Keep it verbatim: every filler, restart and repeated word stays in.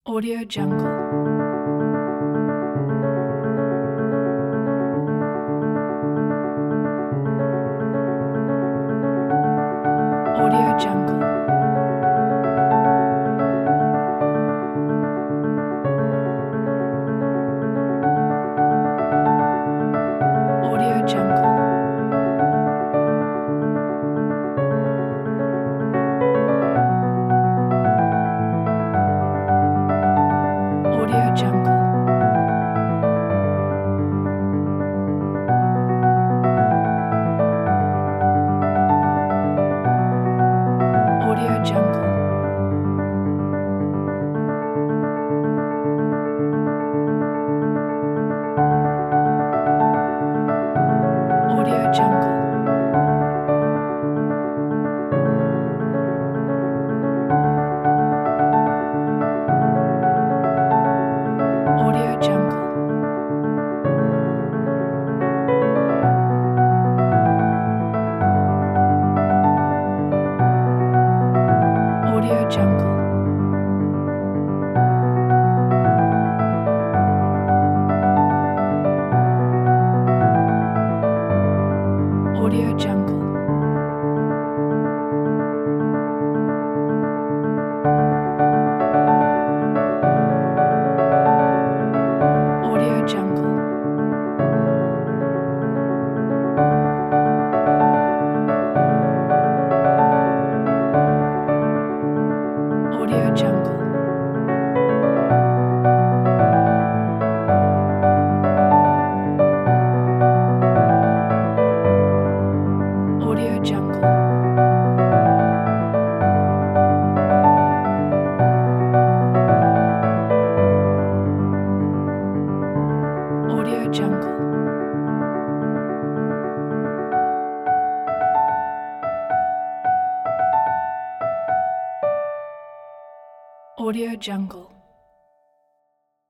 Audio Jungle. Audio Jungle. Audio Jungle. Audio Jungle. Audio Jungle. Audio Jungle. Audio Jungle. Audio Jungle. Audio Jungle. Audio Jungle. Audio Jungle. Audio Jungle. Audio Jungle. Audio Jungle.